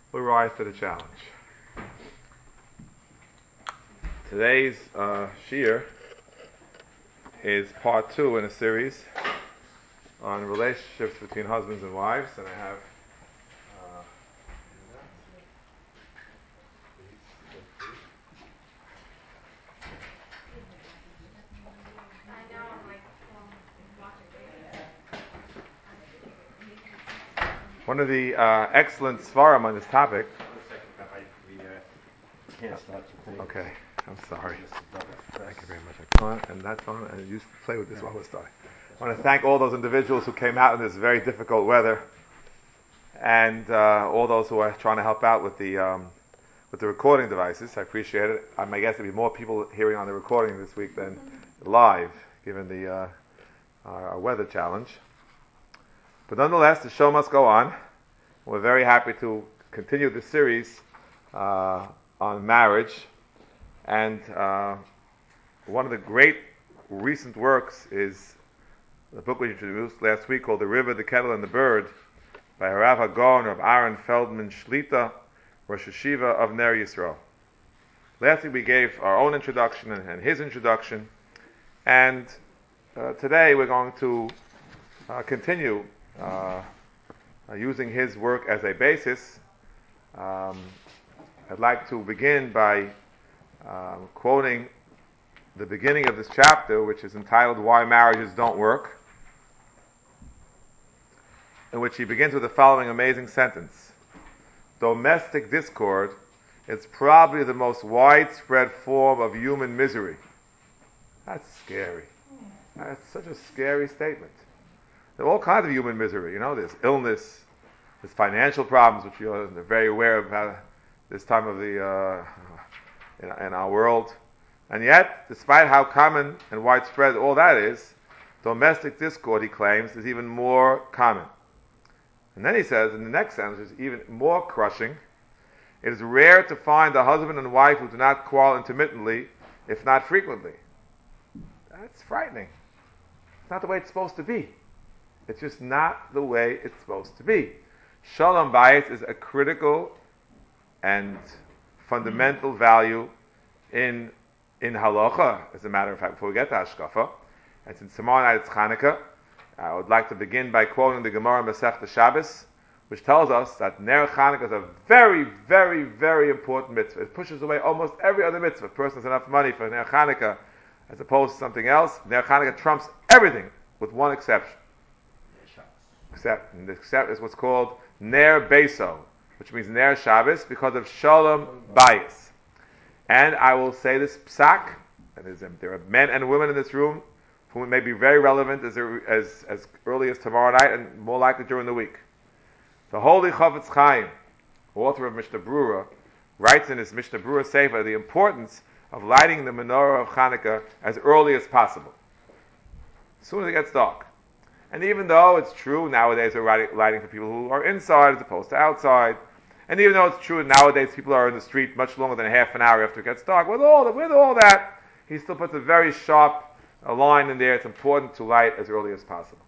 will rise to the challenge. Today's shiur is part 2 in a series on relationships between husbands and wives, and I have one of the excellent svarim on this topic. Okay, I'm sorry. Thank you very much. And that's on, and you play with this while we're starting. I want to thank all those individuals who came out in this very difficult weather, and all those who are trying to help out with the recording devices. I appreciate it. I guess there'll be more people hearing on the recording this week than live, given the our weather challenge. But nonetheless, the show must go on. We're very happy to continue the series on marriage. And one of the great recent works is the book we introduced last week called The River, the Kettle, and the Bird by Harav HaGaon of Aaron Feldman Shlita, Rosh Hashiva of Ner Yisrael. Last week we gave our own introduction and his introduction. And today we're going to continue using his work as a basis. I'd like to begin by quoting the beginning of this chapter, which is entitled Why Marriages Don't Work, in which he begins with the following amazing sentence. Domestic discord is probably the most widespread form of human misery. That's scary. That's such a scary statement. There are all kinds of human misery. There's illness, there's financial problems, which you're very aware of this time of the in our world. And yet, despite how common and widespread all that is, domestic discord, he claims, is even more common. And then he says, in the next sentence, which is even more crushing, it is rare to find a husband and wife who do not quarrel intermittently, if not frequently. That's frightening. It's not the way it's supposed to be. It's just not the way it's supposed to be. Shalom bayis is a critical and fundamental value in halacha. As a matter of fact, before we get to hashkafa, and since tomorrow night it's Chanukah, I would like to begin by quoting the Gemara Masechta Shabbos, which tells us that Ner Chanukah is a very, very, very important mitzvah. It pushes away almost every other mitzvah. If a person has enough money for Ner Chanukah as opposed to something else, Ner Chanukah trumps everything, with one exception. And the except is what's called Ner Beso, which means Ner Shabbos, because of Shalom Bayis. And I will say this psak, there are men and women in this room whom it may be very relevant as early as tomorrow night and more likely during the week. The Holy Chafetz Chaim, author of Mishnah Brura, writes in his Mishnah Brura Sefer the importance of lighting the menorah of Chanukah as early as possible, as soon as it gets dark. And even though it's true nowadays we're lighting for people who are inside as opposed to outside, and even though it's true nowadays people are in the street much longer than half an hour after it gets dark, with all that, he still puts a very sharp line in there. It's important to light as early as possible.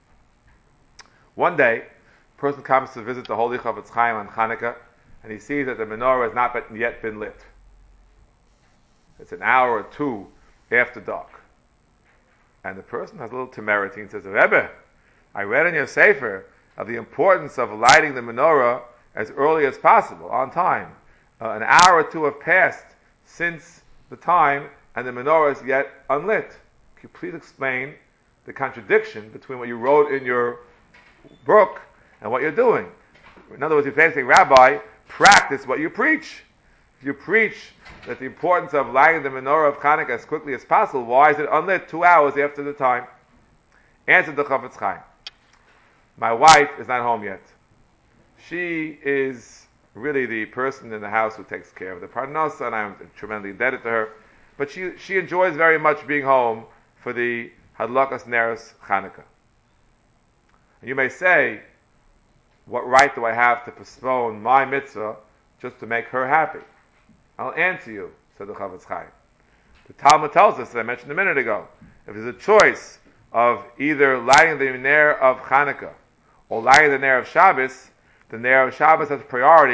One day, a person comes to visit the Holy Chafetz Chaim on Chanukah, and he sees that the menorah has not yet been lit. It's an hour or two after dark. And the person has a little temerity and says, Rebbe, I read in your Sefer of the importance of lighting the menorah as early as possible, on time. An hour or two have passed since the time, and the menorah is yet unlit. Can you please explain the contradiction between what you wrote in your book and what you're doing? In other words, you're basically, Rabbi, practice what you preach. If you preach that the importance of lighting the menorah of Chanukah as quickly as possible, why is it unlit 2 hours after the time? Answered the Chafetz Chaim. My wife is not home yet. She is really the person in the house who takes care of the parnasa, and I'm tremendously indebted to her. But she enjoys very much being home for the Hadlakas Neros Chanukah. And you may say, what right do I have to postpone my mitzvah just to make her happy? I'll answer you, said the Chafetz Chaim. The Talmud tells us, as I mentioned a minute ago, if there's a choice of either lighting the Ner of Chanukah or lighting the Ner of Shabbos, the Ner of Shabbos has priority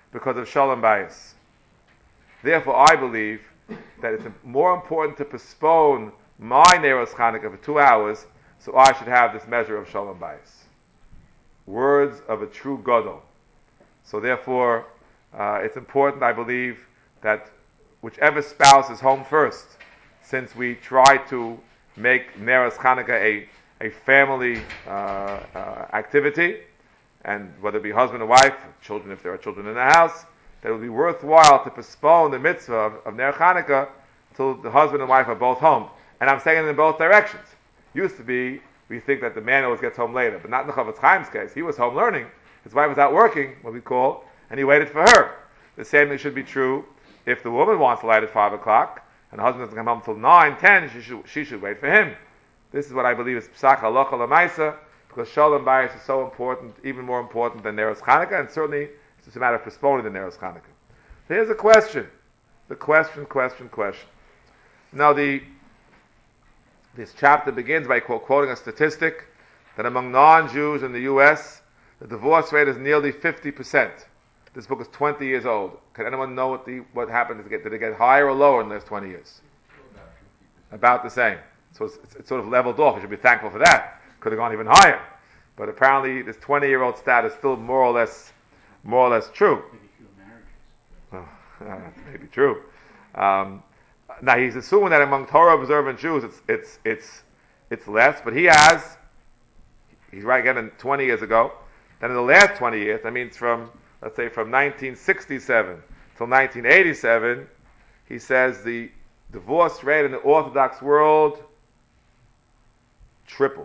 because of Shalom Bayis. Therefore, I believe that it's more important to postpone my Neros Chanukah for 2 hours, so I should have this measure of Shalom Bayis. Words of a true Gadol. So therefore, it's important, I believe, that whichever spouse is home first, since we try to make Neros Chanukah a family activity, and whether it be husband or wife, children if there are children in the house, that it would be worthwhile to postpone the mitzvah of Ner Chanukah until the husband and wife are both home. And I'm saying it in both directions. Used to be, we think that the man always gets home later, but not in the Chavetz Chaim's case. He was home learning. His wife was out working, what we call, and he waited for her. The same thing should be true if the woman wants to light at 5 o'clock, and the husband doesn't come home until 9, 10, she should wait for him. This is what I believe is Psach Halacha L'Maisa, because Shalom Bayis is so important, even more important than Neros Chanukah, and certainly it's just a matter of postponing the Neros Chanukah. So here's a question. The question. Now this chapter begins by quoting a statistic that among non-Jews in the U.S., the divorce rate is nearly 50%. This book is 20 years old. Can anyone know what happened? Did it get higher or lower in the last 20 years? About the same. So it's sort of leveled off. You should be thankful for that. Could have gone even higher. But apparently this 20-year-old stat is still more or less true. Oh, that may be true. Now he's assuming that among Torah observant Jews it's less, but he's right again 20 years ago. Then in the last 20 years, that means from 1967 till 1987, he says the divorce rate in the Orthodox world tripled.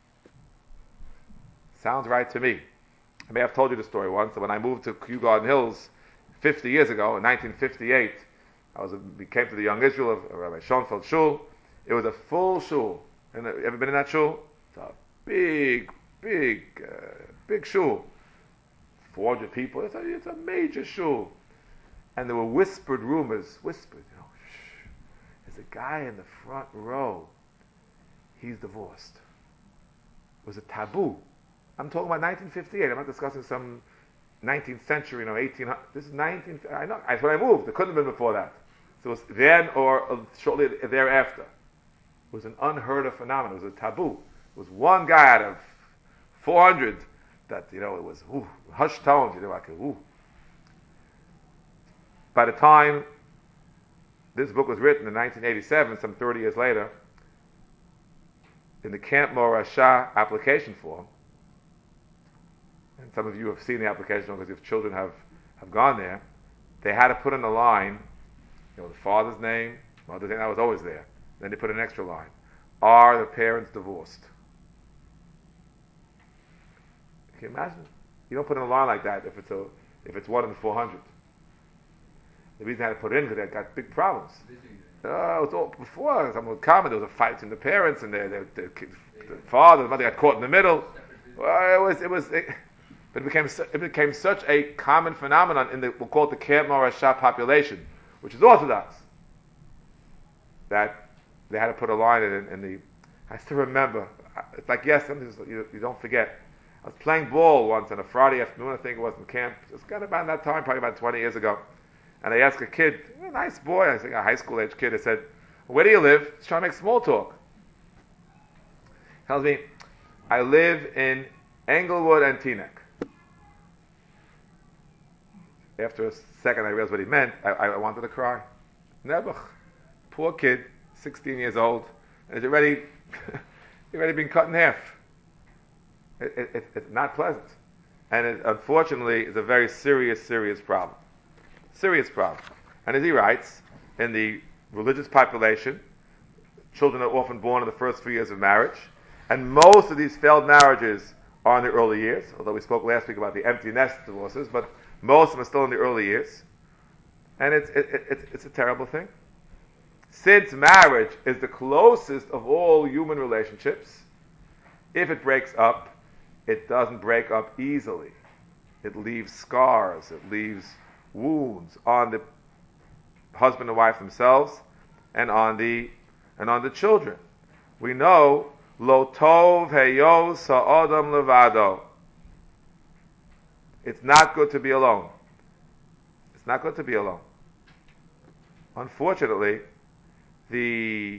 Sounds right to me. I may have told you the story once. That when I moved to Kew Garden Hills 50 years ago, in 1958, we came to the Young Israel of Rabbi Schoenfeld Shul. It was a full shul. Ever been in that shul? It's a big shul. 400 people. It's a major shul. And there were whispered rumors. Shh. There's a guy in the front row. He's divorced. It was a taboo. I'm talking about 1958. I'm not discussing some 19th century, 1800. This is 19th. I know. That's when I moved. It couldn't have been before that. So it was then or shortly thereafter. It was an unheard of phenomenon. It was a taboo. It was one guy out of 400 that, it was hushed tones. Like, ooh. By the time this book was written in 1987, some 30 years later, in the Camp Morashah application form, and some of you have seen the application form because your children have gone there, they had to put in a line, the father's name, mother's name, that was always there. Then they put an extra line. Are the parents divorced? Can you imagine? You don't put in a line like that if it's 1 in 400. The reason I had to put it in because they got big problems. It was all before someone would come and there was a fight between the parents and the father, the mother got caught in the middle. Well, but it became such a common phenomenon in we'll call it the Camp Morashah population, which is Orthodox, that they had to put a line in the. I still remember. It's like you don't forget. I was playing ball once on a Friday afternoon. I think it was in camp. Just kind of about that time, probably about 20 years ago. And I asked a kid, a nice boy, I think a high school age kid. I said, "Where do you live?" He's trying to make small talk. He tells me, "I live in Englewood and Teaneck." After a second, I realized what he meant. I wanted to cry. Nebuch, poor kid, 16 years old, and he's already been cut in half. It's not pleasant, and it unfortunately is a very serious problem. Serious problem. And as he writes, in the religious population, children are often born in the first few years of marriage, and most of these failed marriages are in the early years. Although we spoke last week about the empty nest divorces, but most of them are still in the early years, and it's a terrible thing. Since marriage is the closest of all human relationships, if it breaks up, it doesn't break up easily. It leaves scars. It leaves wounds on the husband and wife themselves, and on the children. We know lo tov heyo sa'adam levado. It's not good to be alone. It's not good to be alone. Unfortunately, the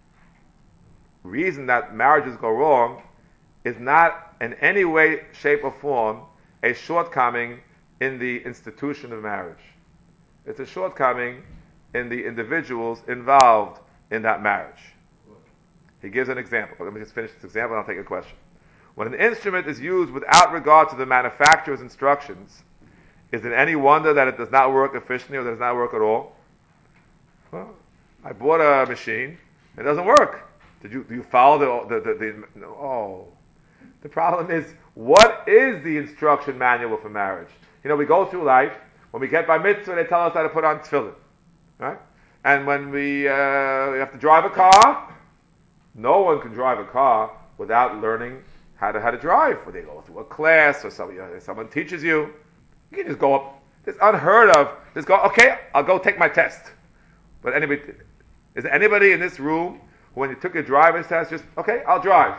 reason that marriages go wrong is not in any way, shape, or form a shortcoming in the institution of marriage. It's a shortcoming in the individuals involved in that marriage. He gives an example. Let me just finish this example and I'll take a question. When an instrument is used without regard to the manufacturer's instructions, is it any wonder that it does not work efficiently or does not work at all? Well, I bought a machine. It doesn't work. Do you follow the no. The problem is, what is the instruction manual for marriage? We go through life. When we get by mitzvah, they tell us how to put on tefillin, right? And when we have to drive a car, no one can drive a car without learning how to drive. Or they go through a class, or someone teaches you. You can just go up. It's unheard of. Just go. Okay, I'll go take my test. But is there anybody in this room who, when you took your driver's test, just okay, I'll drive?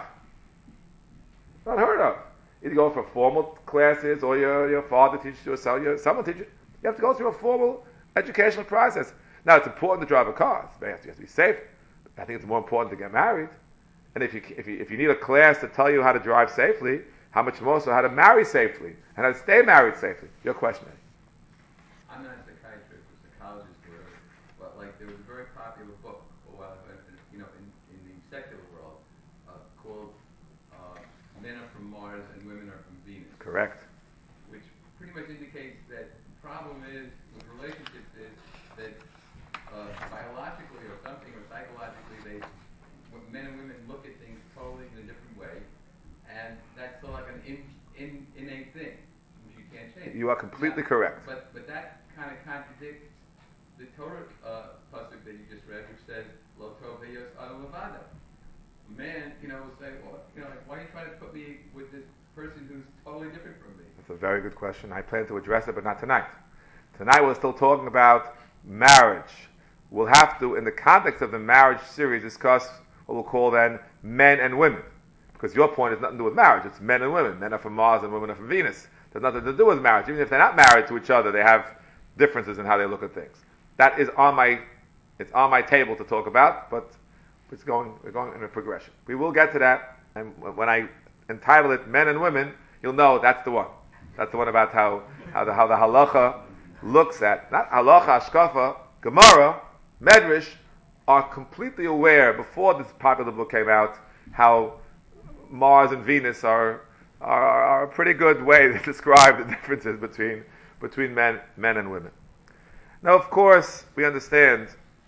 It's unheard of. Either go for formal classes, or your father teaches you, or someone teaches you. You have to go through a formal educational process. Now, it's important to drive a car. You have to be safe. I think it's more important to get married. And if you need a class to tell you how to drive safely, how much more so how to marry safely and how to stay married safely? Your question, Eddie. I'm not a psychiatrist or psychologist or whatever, but there was a very popular book a while ago, in the secular world, called "Men Are From Mars and Women Are From Venus." Correct. Which pretty much indicates that the problem is with relationships is that biologically or something or psychologically, men and women look at things totally in a different way, and that's still like an innate thing, which you can't change. You are completely correct. But that kind of contradicts the Torah pasuk that you just read, which says, "Lo tov heyos adam levado." Man, will say, well, why are you trying to put me with this person who's totally different from me? That's a very good question. I plan to address it, but not tonight. Tonight we're still talking about marriage. We'll have to, in the context of the marriage series, discuss what we'll call then men and women. Because your point has nothing to do with marriage. It's men and women. Men are from Mars and women are from Venus. There's nothing to do with marriage. Even if they're not married to each other, they have differences in how they look at things. That is on my table to talk about, but we're going in a progression. We will get to that, and when I entitle it Men and Women, you'll know that's the one. That's the one about how the halacha looks at, not halacha, ashkafa, Gemara, Medrash, are completely aware, before this popular book came out, how Mars and Venus are a pretty good way to describe the differences between men and women. Now, of course, we understand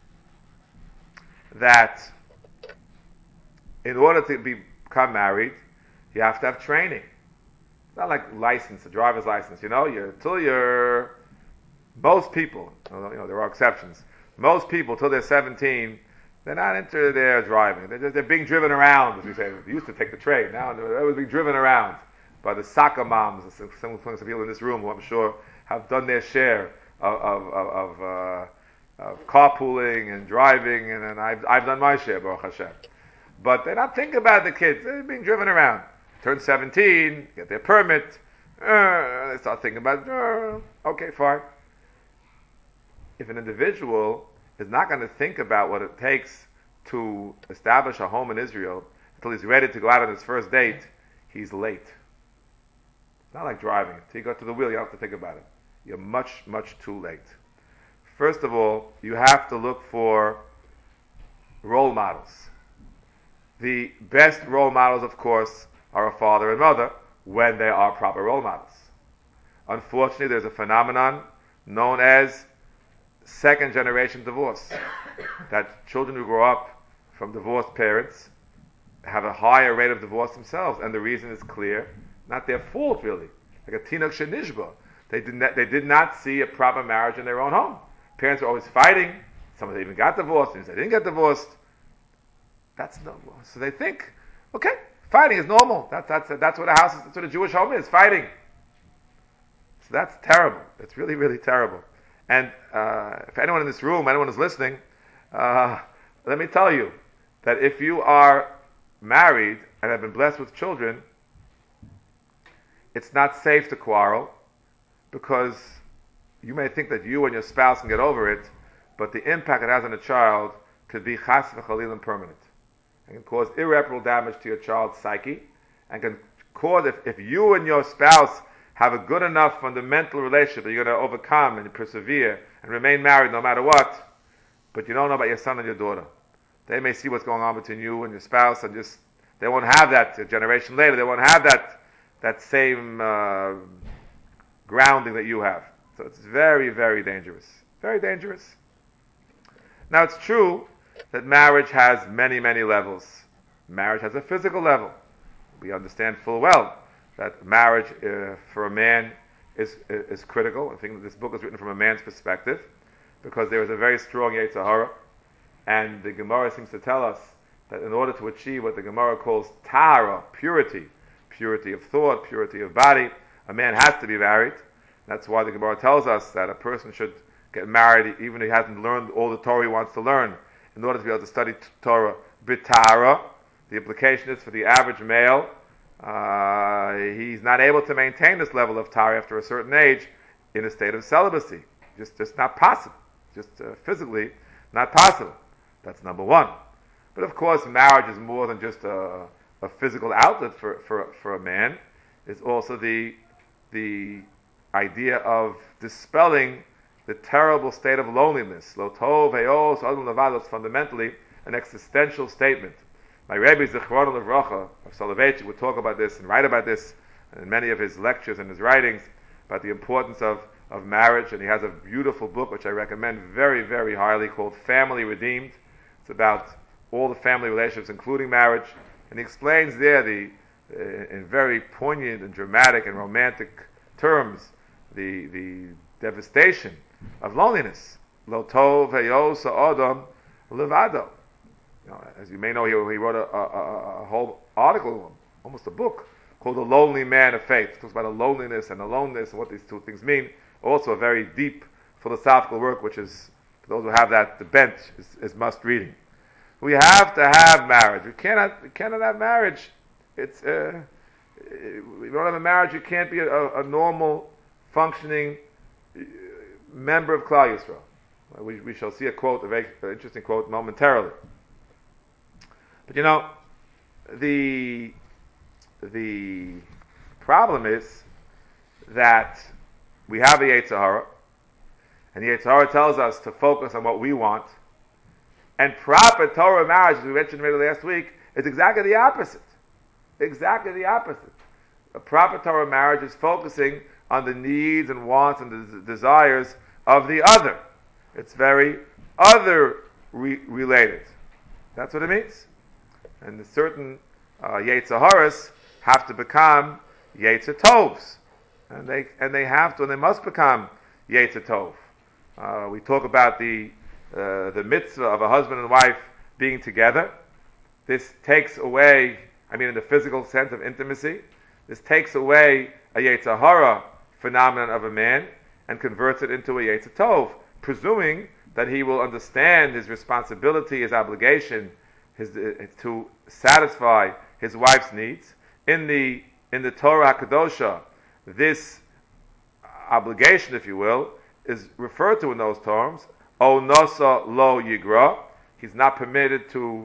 that in order to become married, you have to have training. It's not like license, a driver's license. Most people, there are exceptions. Most people, till they're 17, they're not into their driving. They're being driven around, as we say. They used to take the train. Now they're always being driven around by the soccer moms. Some people in this room who I'm sure have done their share of carpooling and driving, and I've done my share, Baruch Hashem. But they're not thinking about the kids. They're being driven around. Turn 17, get their permit. They start thinking about, okay, fine. If an individual is not going to think about what it takes to establish a home in Israel until he's ready to go out on his first date, he's late. It's not like driving. Until you go to the wheel, you don't have to think about it. You're much, much too late. First of all, you have to look for role models. The best role models, of course, are a father and mother when they are proper role models. Unfortunately, there's a phenomenon known as second generation divorce. That children who grow up from divorced parents have a higher rate of divorce themselves, and the reason is clear, not their fault really. Like a tinok shenishba, they did not see a proper marriage in their own home. Parents were always fighting. Some of them even got divorced, and they didn't get divorced. That's normal. So they think, okay, fighting is normal. That's what a house is. That's what a Jewish home is, fighting. So that's terrible. It's really, really terrible. And if anyone in this room, anyone is listening, let me tell you that if you are married and have been blessed with children, it's not safe to quarrel, because you may think that you and your spouse can get over it, but the impact it has on a child could be chas v'chalil and permanent. It can cause irreparable damage to your child's psyche, and can cause, if you and your spouse have a good enough fundamental relationship that you're going to overcome and persevere and remain married no matter what, but you don't know about your son and your daughter. They may see what's going on between you and your spouse, and just they won't have that a generation later. They won't have that same grounding that you have. So it's very, very dangerous. Very dangerous. Now it's true that marriage has many, many levels. Marriage has a physical level. We understand full well that marriage for a man is critical. I think that this book is written from a man's perspective, because there is a very strong Yetzer Hara, and the Gemara seems to tell us that in order to achieve what the Gemara calls Tahara, purity of thought, purity of body, a man has to be married. That's why the Gemara tells us that a person should get married even if he hasn't learned all the Torah he wants to learn, in order to be able to study Torah b'Tahara. The implication is for the average male, he's not able to maintain this level of Tahara after a certain age in a state of celibacy. Just not possible. Just physically not possible. That's number one. But of course, marriage is more than just a physical outlet for a man. It's also the idea of dispelling the terrible state of loneliness. Lo tov ve'os adam levad is fundamentally an existential statement. My Rebbe Zichron Levracha of Soloveitchik would talk about this and write about this in many of his lectures and his writings about the importance of marriage, and he has a beautiful book which I recommend very, very highly called Family Redeemed. It's about all the family relationships, including marriage, and he explains there in very poignant and dramatic and romantic terms the devastation of loneliness. Lo tov heyos ha'adam levado. As you may know, he wrote a whole article, almost a book, called The Lonely Man of Faith. It talks about the loneliness and and what these two things mean. Also a very deep philosophical work, which is, for those who have that, the bench is must reading. We have to have marriage. We cannot have marriage. It's if you don't have a marriage, you can't be a normal, functioning member of Klal Yisrael. We shall see a quote, a very interesting quote, momentarily. But the problem is that we have the Yetzer Hara, and the Yetzer Hara tells us to focus on what we want. And proper Torah marriage, as we mentioned already last week, is exactly the opposite. Exactly the opposite. A proper Torah marriage is focusing on the needs and wants and the desires of the other. It's very other-related. That's what it means. And the certain Yetzer Haras have to become Yetzer Tovs. And they have to, and they must become Yetzer Tov. We talk about the mitzvah of a husband and wife being together. This takes away, in the physical sense of intimacy, this takes away a Yetzer Hara phenomenon of a man and converts it into a Yetzer Tov, presuming that he will understand his responsibility, his obligation, to satisfy his wife's needs. In the Torah HaKadosha, this obligation, if you will, is referred to in those terms. O nosa lo yigra. He's not permitted to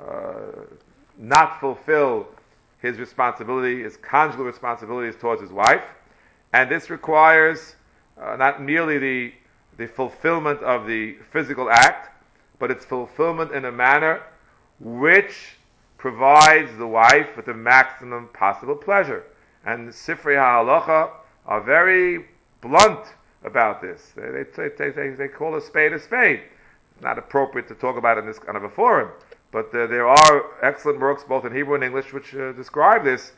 not fulfill his responsibility, his conjugal responsibilities towards his wife. And this requires not merely the fulfillment of the physical act, but its fulfillment in a manner which provides the wife with the maximum possible pleasure. And the Sifrei HaHalacha are very blunt about this. They call a spade a spade. It's not appropriate to talk about it in this kind of a forum, but there are excellent works both in Hebrew and English which describe this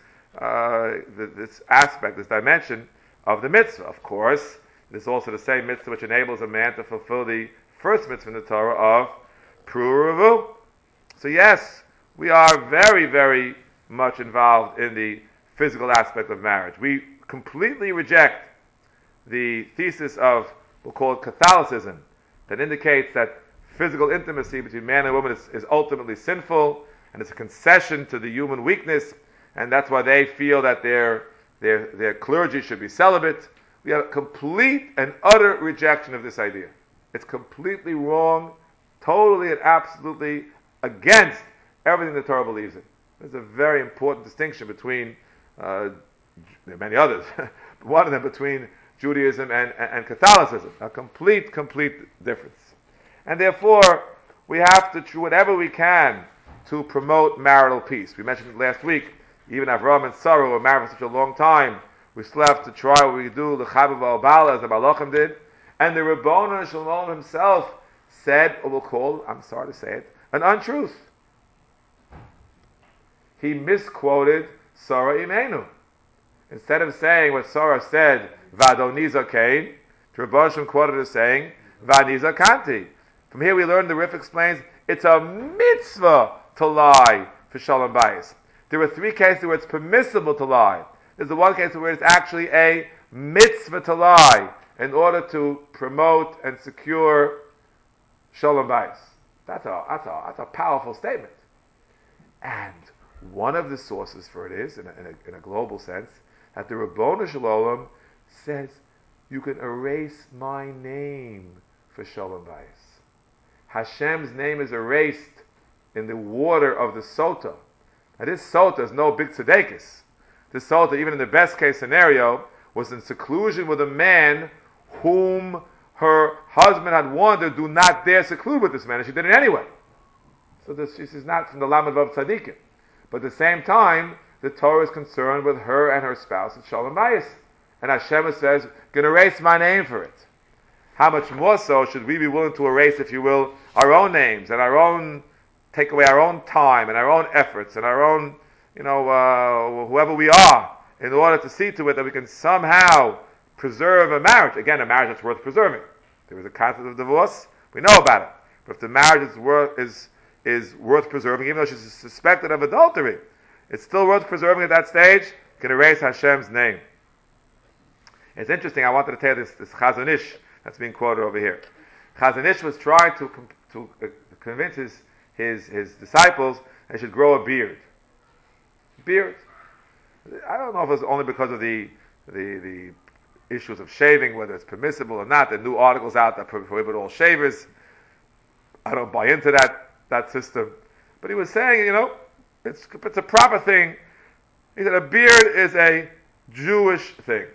aspect, this dimension of the mitzvah. Of course, there's also the same mitzvah which enables a man to fulfill the first mitzvah in the Torah of Pruruvu. So yes, we are very, very much involved in the physical aspect of marriage. We completely reject the thesis of, we'll call it Catholicism, that indicates that physical intimacy between man and woman is ultimately sinful, and it's a concession to the human weakness, and that's why they feel that their clergy should be celibate. We have a complete and utter rejection of this idea. It's completely wrong, totally and absolutely against everything the Torah believes in. There's a very important distinction between, there are many others, but one of them between Judaism and Catholicism. A complete difference. And therefore, we have to do whatever we can to promote marital peace. We mentioned last week, even Avraham and Sarah were married for such a long time, we still have to try what we do, l'chabav al-bala, as the Malachim did. And the Ribono Shalom himself said, or we'll call, I'm sorry to say it, an untruth. He misquoted Sarah Imenu. Instead of saying what Sarah said, Vadoniza Kain, Rabban quoted as saying, Vaniza Kanti. From here we learn, the Rif explains, it's a mitzvah to lie for Shalom Bayis. There are three cases where it's permissible to lie. There's the one case where it's actually a mitzvah to lie in order to promote and secure Shalom Bayis. That's a powerful statement. And one of the sources for it is, in a global sense, that the Ribono Shel Olam says, you can erase my name for Shalom Bayis. Hashem's name is erased in the water of the Sota. Now this Sota is no big tzedekis. This Sota, even in the best case scenario, was in seclusion with a man whom her husband had warned her, do not dare seclude with this man, and she did it anyway. So this is not from the Lamed Vav Tzadikim. But at the same time, the Torah is concerned with her and her spouse at Shalom Bayis. And Hashem says, going to erase my name for it. How much more so should we be willing to erase, if you will, our own names and our own, take away our own time and our own efforts and our own, whoever we are, in order to see to it that we can somehow preserve a marriage. Again, a marriage that's worth preserving. There is a concept of divorce, we know about it. But if the marriage is worth preserving, even though she's suspected of adultery, it's still worth preserving at that stage, can erase Hashem's name. It's interesting, I wanted to tell you this Chazon Ish that's being quoted over here. Chazon Ish was trying to convince his disciples they should grow a beard. Beard. I don't know if it was only because of the issues of shaving, whether it's permissible or not. There are new articles out that prohibit all shavers. I don't buy into that system. But he was saying, it's a proper thing. He said a beard is a Jewish thing.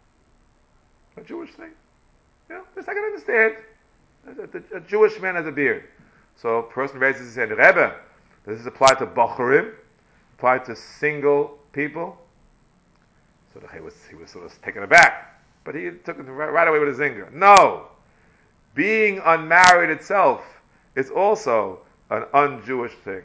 A Jewish thing. Just I can understand. A Jewish man has a beard. So a person raises his hand, Rebbe, does this apply to Bachurim? Apply to single people? So he was sort of taken aback. But he took it right away with a zinger. No! Being unmarried itself is also an un-Jewish thing.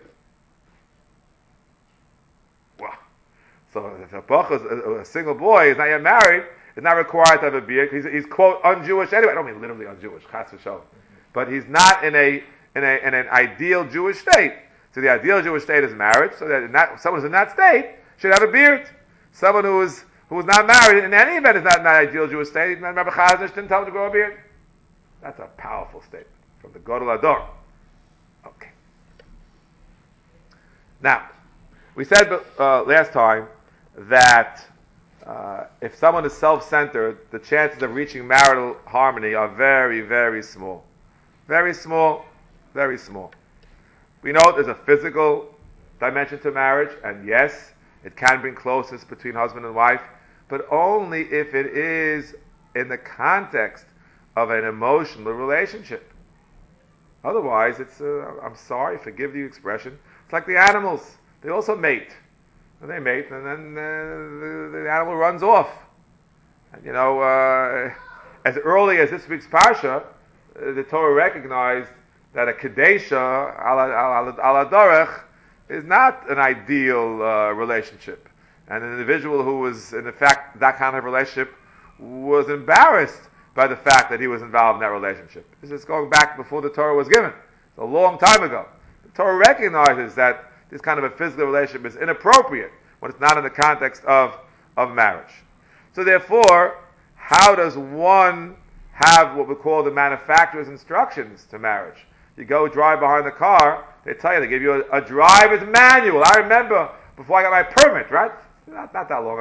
Wow. So if a single boy is not yet married, is not required to have a beard. He's quote un-Jewish anyway. I don't mean literally un-Jewish, chas v'shalom. But he's not in an ideal Jewish state. So the ideal Jewish state is marriage. So that someone who's in that state should have a beard. Someone who is not married in any event is not in that ideal Jewish state. Rabbi Chazon Ish didn't tell him to grow a beard. That's a powerful statement from the Gadol Ador. Okay. Now, we said last time that if someone is self-centered, the chances of reaching marital harmony are very, very small. Very small, very small. We know there's a physical dimension to marriage, and yes, it can bring closeness between husband and wife, but only if it is in the context of an emotional relationship. Otherwise, it's, I'm sorry, forgive the expression, it's like the animals. They also mate. And they mate, and then the animal runs off. And as early as this week's Parsha, the Torah recognized that a Kadesha ala Dorech is not an ideal relationship. And an individual who was, in fact, that kind of relationship was embarrassed by the fact that he was involved in that relationship. This is going back before the Torah was given. It's a long time ago. The Torah recognizes that this kind of a physical relationship is inappropriate when it's not in the context of marriage. So therefore, how does one have what we call the manufacturer's instructions to marriage? You go drive behind the car, they tell you, they give you a driver's manual. I remember before I got my permit, right? Not that long ago.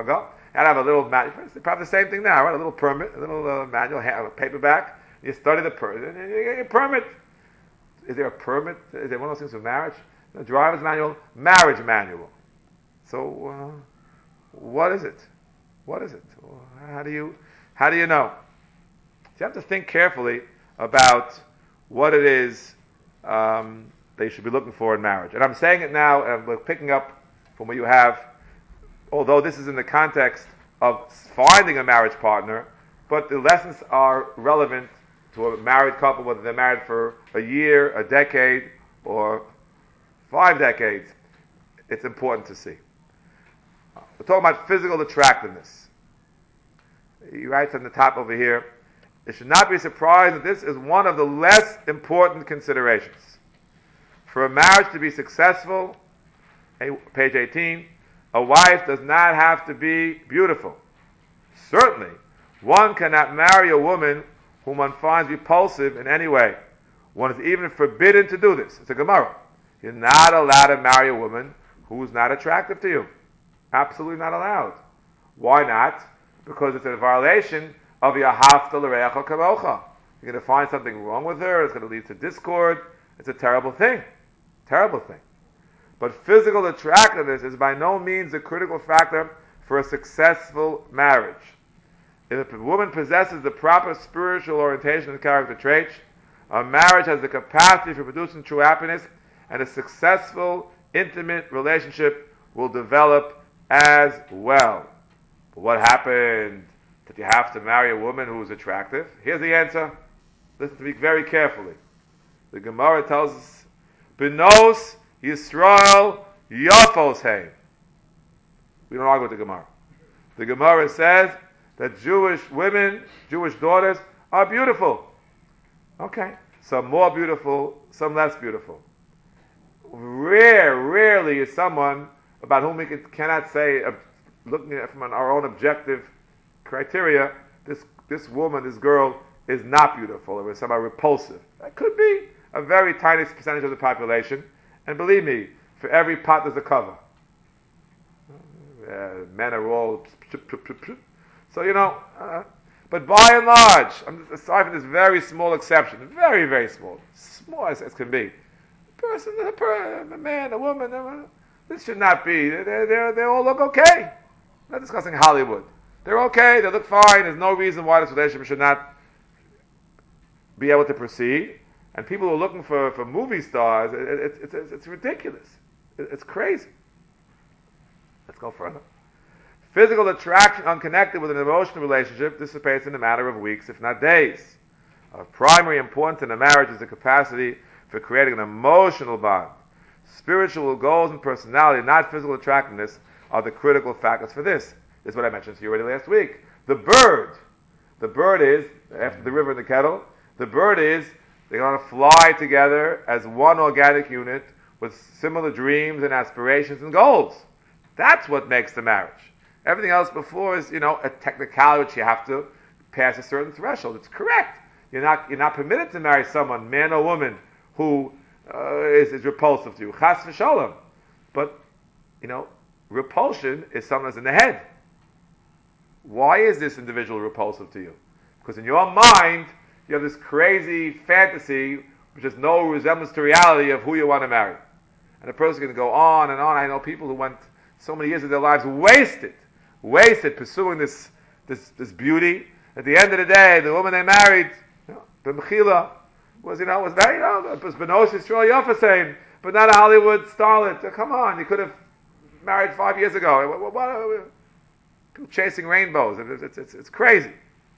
had to have a little manual. Probably the same thing now, right? A little permit, a little manual, a paperback. You study the permit, and you get your permit. Is there a permit? Is there one of those things for marriage? A driver's manual, marriage manual. So, what is it? What is it? How do you know? So you have to think carefully about what it is they should be looking for in marriage. And I'm saying it now, and we're picking up from what you have, although this is in the context of finding a marriage partner, but the lessons are relevant to a married couple, whether they're married for a year, a decade, or 5 decades. It's important to see. We're talking about physical attractiveness. He writes on the top over here, it should not be surprised that this is one of the less important considerations. For a marriage to be successful, page 18, a wife does not have to be beautiful. Certainly, one cannot marry a woman whom one finds repulsive in any way. One is even forbidden to do this. It's a Gemara. You're not allowed to marry a woman who's not attractive to you. Absolutely not allowed. Why not? Because it's a violation of Yahavta l'reacha kamocha. You're going to find something wrong with her. It's going to lead to discord. It's a terrible thing. Terrible thing. But physical attractiveness is by no means a critical factor for a successful marriage. If a woman possesses the proper spiritual orientation and character traits, a marriage has the capacity for producing true happiness, and a successful, intimate relationship will develop as well. But what happened that you have to marry a woman who is attractive? Here's the answer. Listen to me very carefully. The Gemara tells us, Benos Yisrael Yafos Hey. We don't argue with the Gemara. The Gemara says that Jewish women, Jewish daughters, are beautiful. Okay. Some more beautiful, some less beautiful. Rarely is someone about whom we cannot say, looking at from our own objective criteria, this woman, this girl, is not beautiful or is somehow repulsive. That could be a very tiny percentage of the population. And believe me, for every pot there's a cover. Men are all... So, but by and large, aside from this very small exception, very, very small as can be, a man, a woman, this should not be. They all look okay. I'm not discussing Hollywood. They're okay. They look fine. There's no reason why this relationship should not be able to proceed. And people who are looking for movie stars, it's ridiculous. It's crazy. Let's go further. Physical attraction unconnected with an emotional relationship dissipates in a matter of weeks, if not days. Of primary importance in a marriage is the capacity for creating an emotional bond. Spiritual goals and personality, not physical attractiveness, are the critical factors for this. This is what I mentioned to you already last week. The bird is, after the river and the kettle, the bird is, they're going to fly together as one organic unit with similar dreams and aspirations and goals. That's what makes the marriage. Everything else before is, a technicality which you have to pass a certain threshold. It's correct. You're not permitted to marry someone, man or woman, who is repulsive to you. Chas v'sholem. But, repulsion is something that's in the head. Why is this individual repulsive to you? Because in your mind, you have this crazy fantasy which has no resemblance to reality of who you want to marry. And a person can go on and on. I know people who went so many years of their lives wasted pursuing this beauty. At the end of the day, the woman they married, the Mechila, was very, was Benos Yisrael Yafos, but not a Hollywood starlet. Come on, you could have married 5 years ago. Chasing rainbows. It's crazy.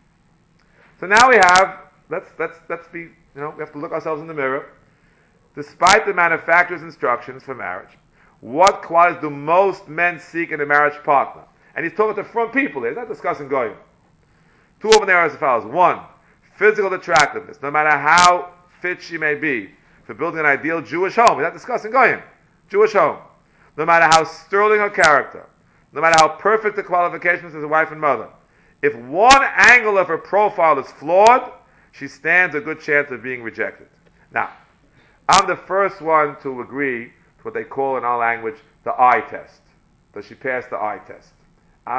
So now we have, let's be, we have to look ourselves in the mirror. Despite the manufacturer's instructions for marriage, what qualities do most men seek in a marriage partner? And he's talking to front people here. He's not discussing goyim. 2 of them there are as follows. 1, physical attractiveness. No matter how fit she may be for building an ideal Jewish home. He's not discussing goyim. Jewish home. No matter how sterling her character. No matter how perfect the qualifications as a wife and mother. If one angle of her profile is flawed, she stands a good chance of being rejected. Now, I'm the first one to agree to what they call in our language the eye test. Does she pass the eye test? I'm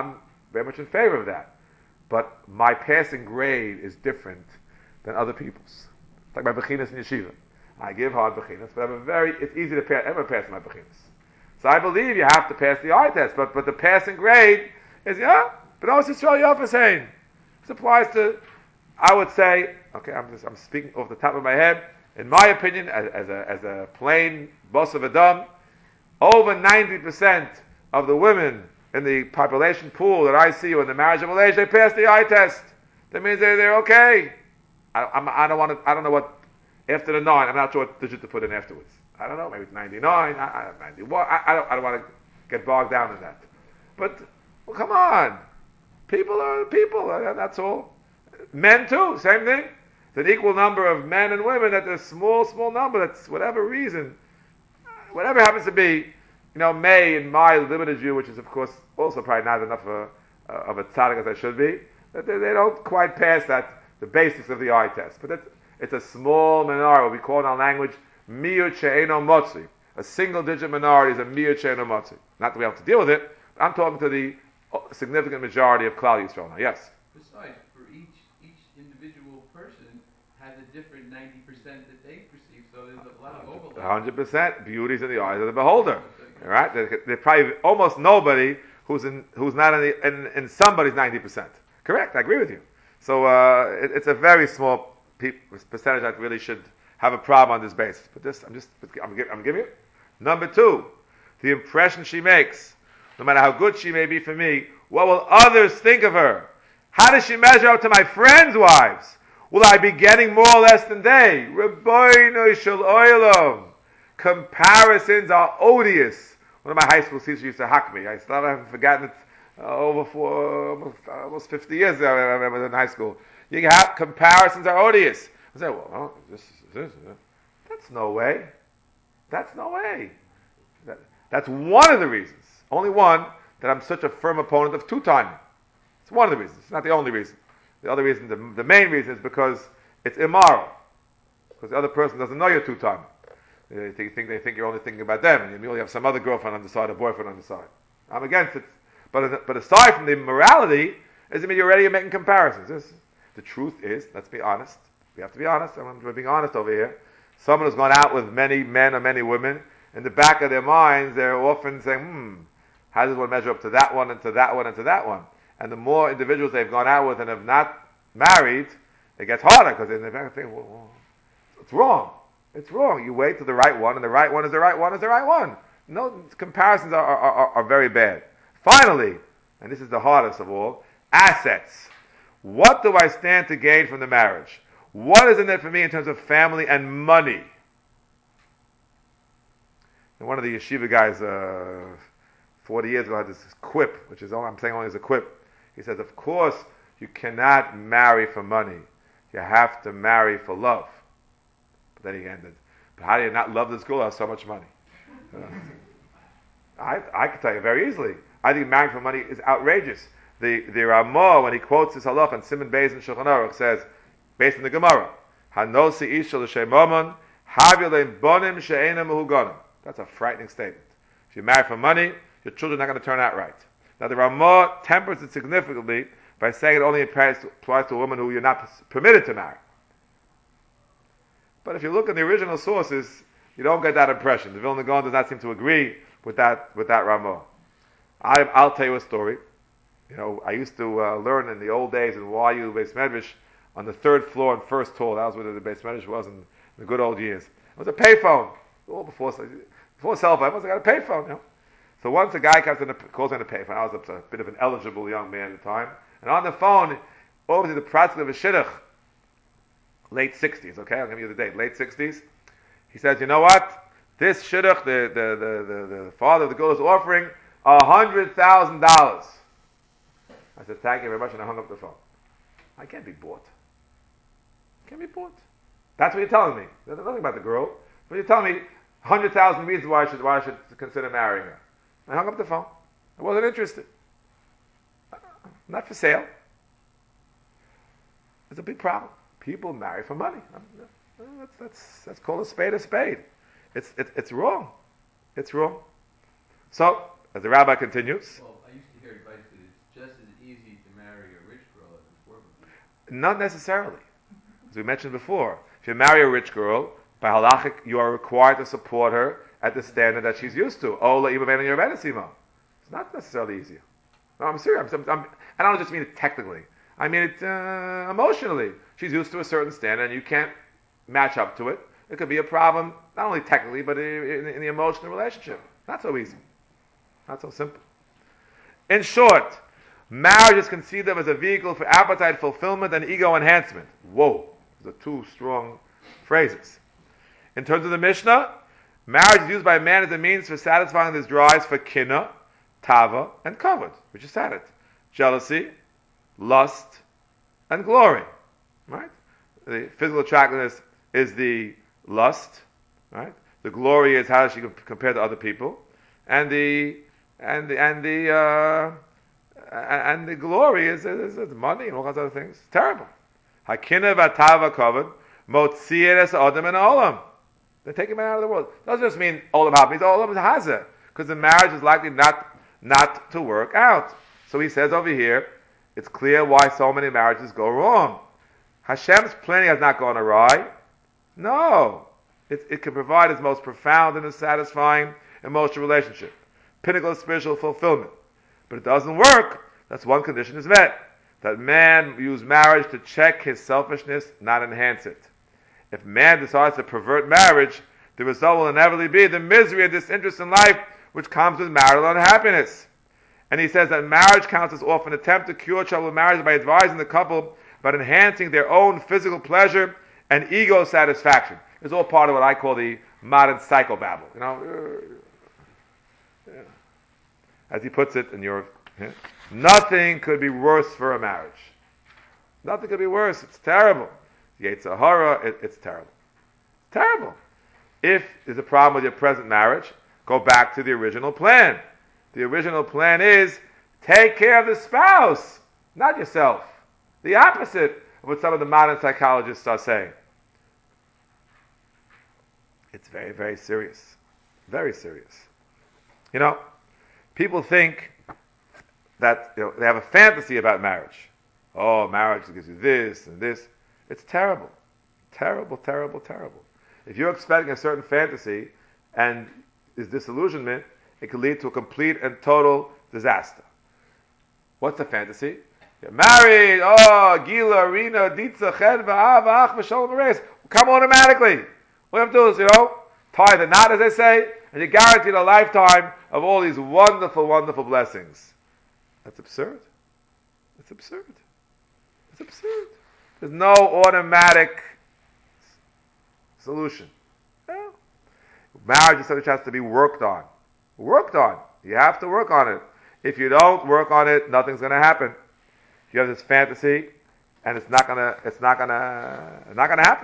very much in favor of that. But my passing grade is different than other people's. It's like my bechinas in yeshiva. I give hard bechinas, but it's easy to pass, everyone passes my bechinas. So I believe you have to pass the eye test, but the passing grade is, but also Yisrael Yafas Hain. This applies to, I would say, okay, I'm speaking off the top of my head, in my opinion, as a plain boss of Adam, over 90% of the women in the population pool that I see in the marriage of age, they pass the eye test. That means they're okay. I don't know what, after the 9, I'm not sure what digit to put in afterwards. I don't know, maybe it's 99, 91, I don't want to get bogged down in that. But, well, come on. People are people, that's all. Men too, same thing. It's an equal number of men and women, that there's small number, that's whatever reason, whatever happens to be, may, in my limited view, which is of course also probably not enough of a tzaddik as I should be, that they don't quite pass the basics of the eye test. But it's a small minority, what we call in our language, miut she'eno motzi. A single digit minority is a miut she'eno motzi. Not that we have to deal with it, but I'm talking to the significant majority of Klal Yisrael now. Yes? Besides, for each individual person has a different 90% that they perceive, so there's a lot of overlap. 100% beauty's in the eyes of the beholder. All right? There's probably almost nobody who's not in somebody's 90%. Correct, I agree with you. So it's a very small percentage that really should have a problem on this basis. But I'm giving you. Number 2, the impression she makes, no matter how good she may be for me, what will others think of her? How does she measure up to my friends' wives? Will I be getting more or less than they? Rabbeinu shel olam. Comparisons are odious. One of my high school teachers used to hack me. I still haven't forgotten it. Almost 50 years ago, I remember in high school. You have comparisons are odious. I said, well, that's no way. That's no way. That's one of the reasons. Only one that I'm such a firm opponent of two-timing. It's one of the reasons. It's not the only reason. The other reason, the main reason, is because it's immoral. Because the other person doesn't know you're two-timing. They think you're only thinking about them, and you only have some other girlfriend on the side, or boyfriend on the side. I'm against it. But aside from the morality, doesn't mean you're making comparisons. The truth is, let's be honest. We have to be honest. We're being honest over here. Someone who's gone out with many men or many women, in the back of their minds, they're often saying, how does one measure up to that one, and to that one, and to that one? And the more individuals they've gone out with and have not married, it gets harder, because in the back they think, well, it's wrong. It's wrong. You wait till the right one, and the right one is the right one is the right one. No, comparisons are very bad. Finally, and this is the hardest of all, assets. What do I stand to gain from the marriage? What is in it for me in terms of family and money? And one of the yeshiva guys 40 years ago had this quip, which is all I'm saying only as a quip. He says, of course, you cannot marry for money. You have to marry for love. But then he ended, but how do you not love this girl who has so much money? I can tell you very easily. I think marrying for money is outrageous. The Ramah, when he quotes this halach on Siman Beis and Shulchan Aruch, says, based on the Gemara, Hanosi isha l'shem mammon, hav bonim she'enam mehuganim. That's a frightening statement. If you marry for money, your children are not going to turn out right. Now the Ramah tempers it significantly by saying it only applies to a woman who you're not permitted to marry. But if you look at the original sources, you don't get that impression. The Vilna Gaon does not seem to agree with that Ramah. I'll tell you a story. I used to learn in the old days in YU Beis Medrash on the 3rd floor and 1st hall. That was where the Beis Medrash was in the good old years. It was a payphone. Before cell phone, I got a payphone. So once a guy calls in a payphone. I was a bit of an eligible young man at the time. And on the phone, obviously the pratzk of a shidduch, late 60s, okay? I'll give you the date, late 60s. He says, you know what? This shidduch, the father of the girl is offering $100,000. I said, thank you very much, and I hung up the phone. I can't be bought. That's what you're telling me. There's nothing about the girl. But you're telling me 100,000 reasons why I should consider marrying her. I hung up the phone. I wasn't interested. Not for sale. It's a big problem. People marry for money. Let's call a spade a spade. It's wrong. It's wrong. So, as the rabbi continues. Well, I used to hear advice that it's just as Not necessarily. As we mentioned before, if you marry a rich girl, by halachic, you are required to support her at the standard that she's used to. Ola ima ben Yerbenesimo. It's not necessarily easier. No, I'm serious. I don't just mean it technically. I mean it emotionally. She's used to a certain standard, and you can't match up to it. It could be a problem, not only technically, but in the emotional relationship. Not so easy. Not so simple. In short, marriage is conceived of as a vehicle for appetite fulfillment and ego enhancement. Whoa. Those are two strong phrases. In terms of the Mishnah, marriage is used by a man as a means for satisfying his drives for kina, tava, and kavod, which is sadat. Jealousy, lust, and glory. Right? The physical attractiveness is the lust. Right? The glory is how she compare to other people, and the glory is money and all kinds of other things. It's terrible. Hakina v'tava kavod motzieres adam and olam. They take him out of the world. Doesn't just mean olam haba. It means olam hazeh, because the marriage is likely not to work out. So he says over here, it's clear why so many marriages go wrong. Hashem's planning has not gone awry. No. It can provide its most profound and satisfying emotional relationship. Pinnacle of spiritual fulfillment. But it doesn't work. That's one condition is met. That man use marriage to check his selfishness, not enhance it. If man decides to pervert marriage, the result will inevitably be the misery and disinterest in life which comes with marital unhappiness. And he says that marriage counts as often an attempt to cure trouble in marriage by advising the couple about enhancing their own physical pleasure and ego satisfaction. It's all part of what I call the modern psychobabble. As he puts it in Europe, nothing could be worse for a marriage. Nothing could be worse. It's terrible. Yetzer hara, it's terrible. Terrible. If there's a problem with your present marriage, go back to the original plan. The original plan is take care of the spouse, not yourself. The opposite of what some of the modern psychologists are saying. It's very, very serious. Very serious. People think that they have a fantasy about marriage. Oh, marriage gives you this and this. It's terrible. Terrible, terrible, terrible. If you're expecting a certain fantasy and is disillusionment, it can lead to a complete and total disaster. What's the fantasy? You're married. Oh, Gila, Rina, Ditza, Chen, Va'ava, Ach, V'sholem, V'reis. Come automatically. All you have to do is, tie the knot, as they say, and you're guaranteed a lifetime of all these wonderful, wonderful blessings. That's absurd. It's absurd. It's absurd. There's no automatic solution. No. Marriage is something that has to be worked on. Worked on. You have to work on it. If you don't work on it, nothing's going to happen. You have this fantasy, and it's not gonna happen.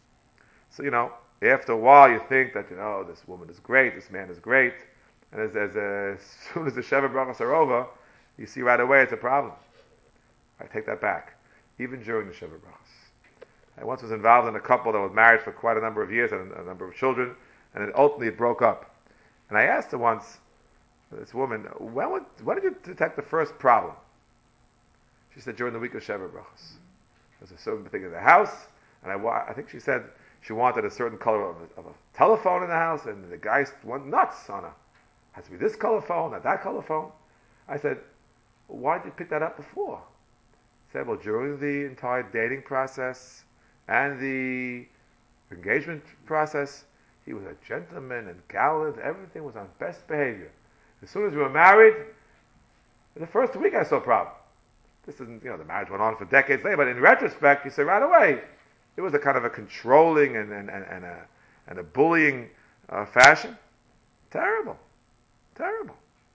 So after a while, you think that this woman is great, this man is great, and as soon as the Sheva Brachos are over, you see right away it's a problem. I take that back. Even during the Sheva Brachos, I once was involved in a couple that was married for quite a number of years and a number of children, and then ultimately it broke up. And I asked her once, this woman, when did you detect the first problem? She said during the week of Sheva Brachos. There's a certain thing in the house, and I think she said she wanted a certain color of a telephone in the house, and the guy went nuts on her. Has to be this color phone, not that color phone. I said, why did you pick that up before? He said, well, during the entire dating process and the engagement process, he was a gentleman and gallant. Everything was on best behavior. As soon as we were married, in the first week I saw a problem. This isn't, the marriage went on for decades later, but in retrospect, you say right away, it was a kind of a controlling and a bullying fashion. Terrible. Terrible.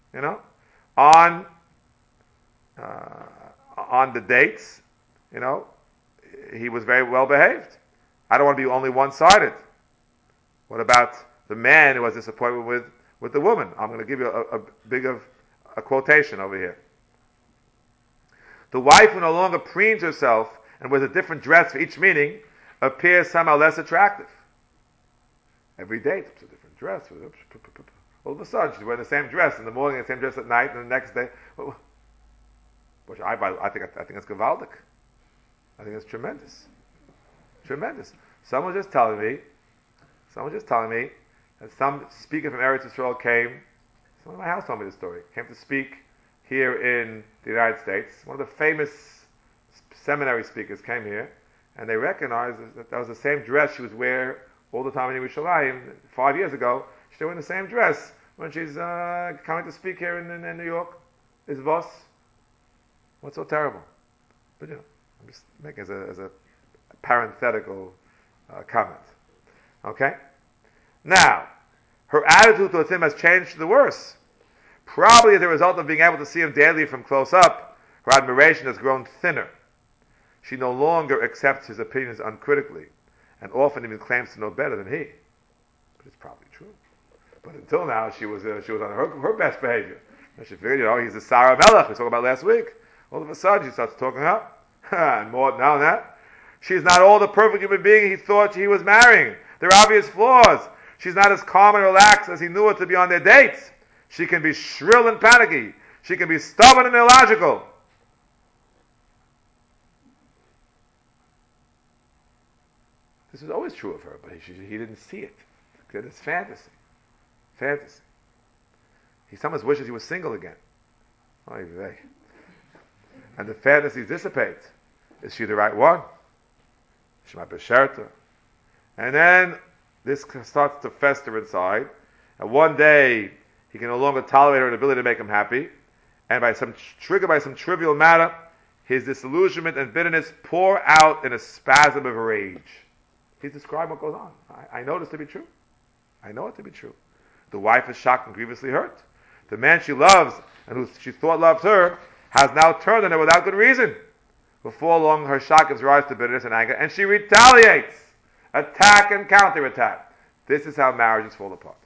On the dates, he was very well behaved. I don't want to be only one-sided. What about the man who was disappointed with the woman? I'm going to give you a quotation over here. The wife who no longer preens herself and wears a different dress for each meeting appears somehow less attractive. Every date, it's a different dress. All of a sudden, she's wearing the same dress in the morning, the same dress at night, and the next day. Which I think it's gewaldic. I think it's tremendous. Tremendous. Someone was just telling me that some speaker from Eretz Yisrael came, someone in my house told me this story, came to speak here in the United States. One of the famous seminary speakers came here, and they recognized that was the same dress she was wearing all the time in Yerushalayim 5 years ago. She's wearing the same dress when she's coming to speak here in New York. Is Voss? What's so terrible? But I'm just making as a parenthetical comment. Okay? Now, her attitude towards him has changed to the worse. Probably as a result of being able to see him daily from close up, her admiration has grown thinner. She no longer accepts his opinions uncritically, and often even claims to know better than he. But it's probably true. But until now, she was on her best behavior. And she figured, he's the Sarah Melech we talked about last week. All of a sudden, she starts talking up. And more now than that, she's not all the perfect human being he thought he was marrying. There are obvious flaws. She's not as calm and relaxed as he knew her to be on their dates. She can be shrill and panicky. She can be stubborn and illogical. This was always true of her, but he didn't see it. Because it's fantasy. Fantasy. He sometimes wishes he was single again. And the fantasies dissipate. Is she the right one? She might be shelter. And then this starts to fester inside. And one day, he can no longer tolerate her ability to make him happy. And triggered by some trivial matter, his disillusionment and bitterness pour out in a spasm of rage. He's describing what goes on. I know this to be true. I know it to be true. The wife is shocked and grievously hurt. The man she loves and who she thought loved her has now turned on her without good reason. Before long, her shock gives rise to bitterness and anger, and she retaliates. Attack and counterattack. This is how marriages fall apart.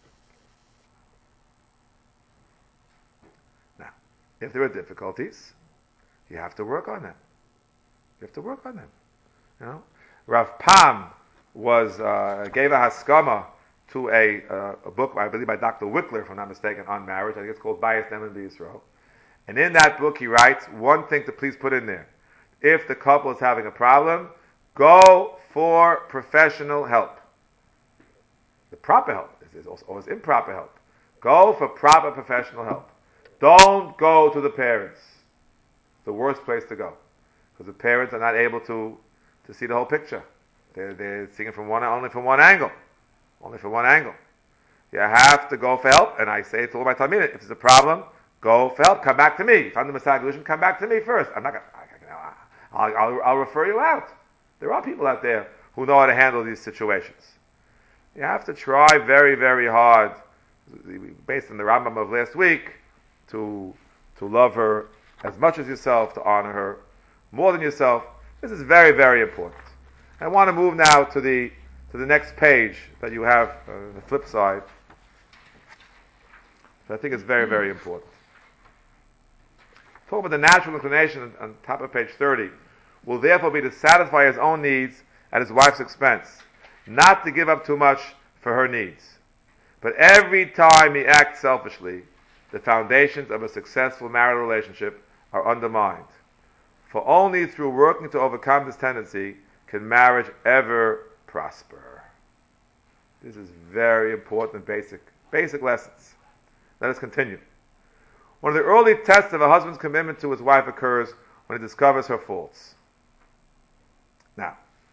Now, if there are difficulties, you have to work on them. You have to work on them. Rav Pam gave a haskama to a book, I believe by Dr. Wickler, if I'm not mistaken, on marriage. I think it's called Bias Dem and B'Yisrael. And in that book, he writes one thing to please put in there. If the couple is having a problem, go for professional help. The proper help is always improper help. Go for proper professional help. Don't go to the parents. It's the worst place to go. Because the parents are not able to see the whole picture. They're seeing it only from one angle. Only from one angle. You have to go for help, and I say to all my Talmidim, if there's a problem, go for help. Come back to me. If I'm the Messiah Glushim, come back to me first. I'm not going. I'll refer you out. There are people out there who know how to handle these situations. You have to try very, very hard, based on the Rambam of last week, to love her as much as yourself, to honor her more than yourself. This is very, very important. I want to move now to the next page that you have, the flip side. So I think it's very, very important. Talk about the natural inclination on top of page 30 will therefore be to satisfy his own needs at his wife's expense, not to give up too much for her needs. But every time he acts selfishly, the foundations of a successful marital relationship are undermined. For only through working to overcome this tendency can marriage ever prosper. This is very important, basic lessons. Let us continue. One of the early tests of a husband's commitment to his wife occurs when he discovers her faults. Now,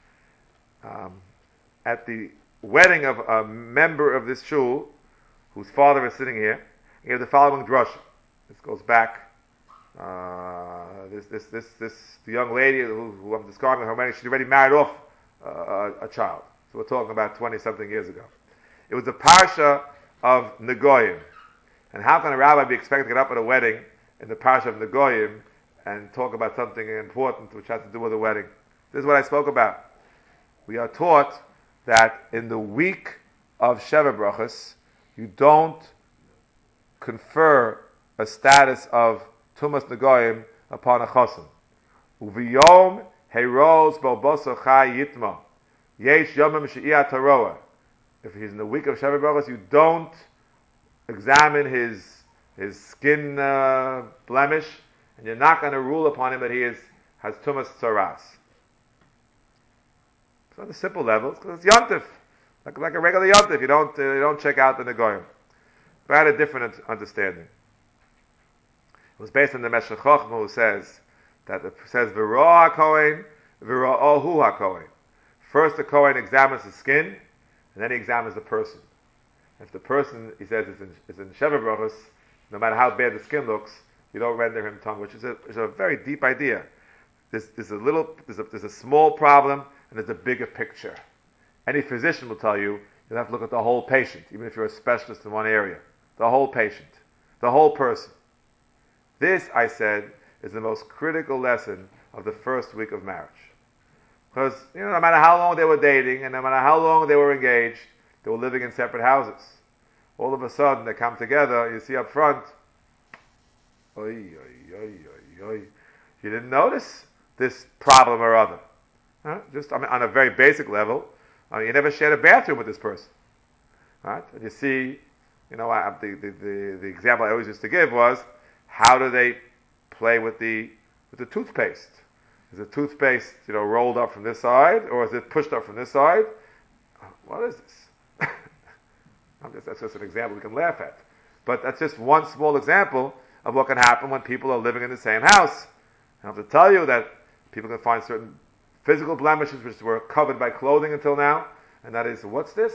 at the wedding of a member of this shul, whose father is sitting here, he gave the following drasha. This goes back. The young lady who I'm describing her wedding, she'd already married off a child. So we're talking about 20-something years ago. It was the parsha of Negoyim. And how can a rabbi be expected to get up at a wedding in the parsha of Negoyim and talk about something important which has to do with the wedding? This is what I spoke about. We are taught that in the week of Sheva Brachos, you don't confer a status of Tumas Negoyim upon a chosim. Uviyom heiros boboso chai yitma. Yesh yomim she'iyat haroa. If he's in the week of Sheva Brachos, you don't examine his skin blemish, and you're not going to rule upon him that he has Tumas Tzaras. So on the simple levels, because it's yontif, like a regular yontif. You don't check out the negoyim. But I had a different understanding. It was based on the Meshech Chochmah, who says that it says v'ro hakohen, v'ro ohu hakohen. First, the kohen examines the skin, and then he examines the person. If the person, he says, is in Sheva Brachos, no matter how bad the skin looks, you don't render him tongue, which is a very deep idea. There's a small problem, and there's a bigger picture. Any physician will tell you, you'll have to look at the whole patient, even if you're a specialist in one area. The whole patient. The whole person. This, I said, is the most critical lesson of the first week of marriage. Because, no matter how long they were dating, and no matter how long they were engaged, they were living in separate houses. All of a sudden, they come together, you see up front, oy, oy, oy, oy, oy. You didn't notice this problem or other. Just on a very basic level, you never shared a bathroom with this person. Right? And you see, the example I always used to give was, how do they play with the toothpaste? Is the toothpaste, rolled up from this side, or is it pushed up from this side? What is this? That's just an example we can laugh at. But that's just one small example of what can happen when people are living in the same house. I have to tell you that people can find certain physical blemishes which were covered by clothing until now, and that is, what's this?